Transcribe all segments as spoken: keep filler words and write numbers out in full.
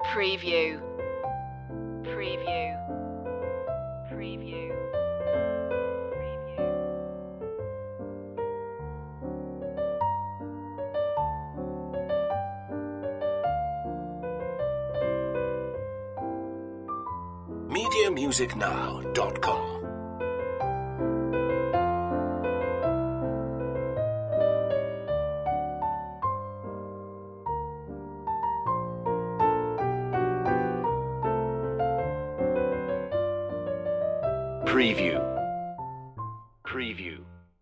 Preview. Preview. Preview. Preview. media music now dot com. Preview. Preview.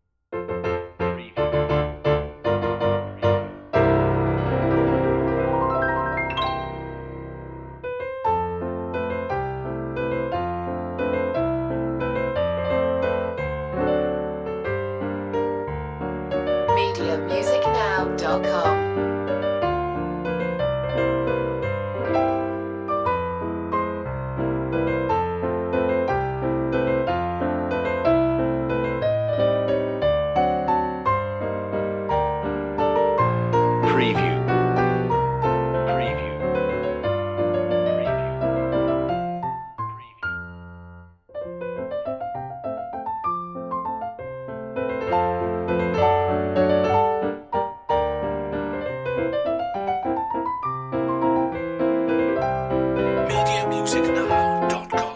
media music now dot com. Preview. Preview. media music now dot com.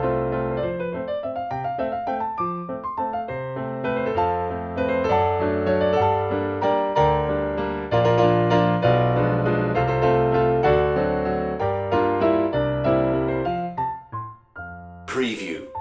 Preview.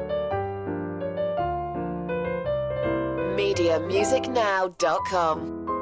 media music now dot com.